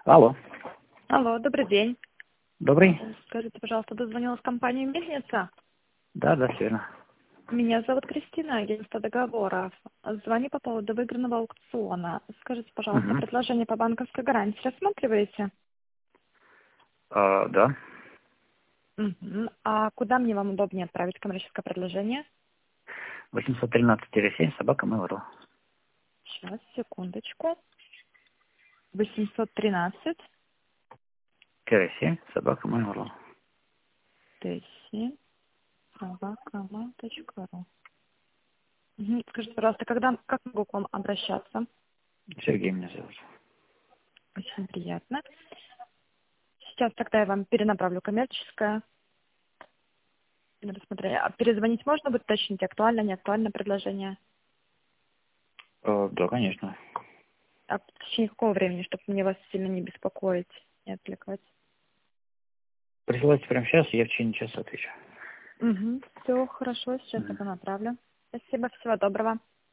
Алло, Алло, добрый день. добрый? Скажите, пожалуйста, дозвонилась компания «Мельница». Да, да, все верно. Меня зовут Кристина, агентство договоров. Звоню по поводу выигранного аукциона. Скажите, пожалуйста, Угу. предложение по банковской гарантии рассматриваете? Да. Мгм. А куда мне вам удобнее отправить коммерческое предложение? 813-7, собака Mail.ru. Сейчас, секундочку. 813 7, собака Mail.ru. Т7 собака.ру. Скажите, пожалуйста, как могу к вам обращаться? Сергей меня зовут. Очень приятно. Сейчас тогда я вам перенаправлю коммерческое на рассмотрение. А перезвонить можно будет уточнить, актуально, не актуально предложение? Да, конечно. А в течение какого времени, чтобы мне вас сильно не беспокоить, не отвлекать? Присылайте прямо сейчас, я в течение часа отвечу. Угу. Все хорошо, сейчас Мгм. это направлю. Спасибо, всего доброго.